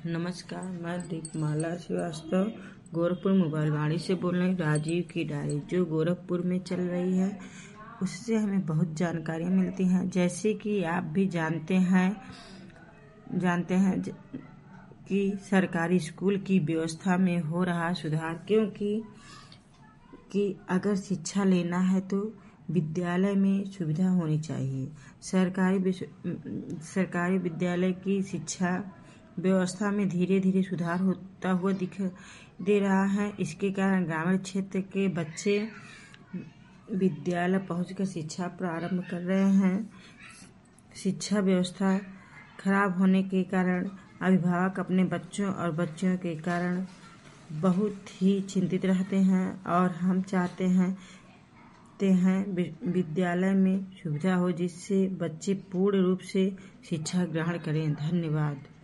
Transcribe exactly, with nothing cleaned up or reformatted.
नमस्कार, मैं दीपमाला श्रीवास्तव गोरखपुर मोबाइल वाणी से बोल रही हूँ। राजीव की डायरी जो गोरखपुर में चल रही है उससे हमें बहुत जानकारियाँ मिलती हैं। जैसे कि आप भी जानते हैं जानते हैं कि सरकारी स्कूल की व्यवस्था में हो रहा सुधार, क्योंकि कि अगर शिक्षा लेना है तो विद्यालय में सुविधा होनी चाहिए। सरकारी सरकारी विद्यालय की शिक्षा व्यवस्था में धीरे धीरे सुधार होता हुआ दिख दे रहा है। इसके कारण ग्रामीण क्षेत्र के बच्चे विद्यालय पहुंचकर शिक्षा प्रारंभ कर रहे हैं। शिक्षा व्यवस्था खराब होने के कारण अभिभावक अपने बच्चों और बच्चियों के कारण बहुत ही चिंतित रहते हैं और हम चाहते हैं ते हैं विद्यालय में सुविधा हो जिससे बच्चे पूर्ण रूप से शिक्षा ग्रहण करें। धन्यवाद।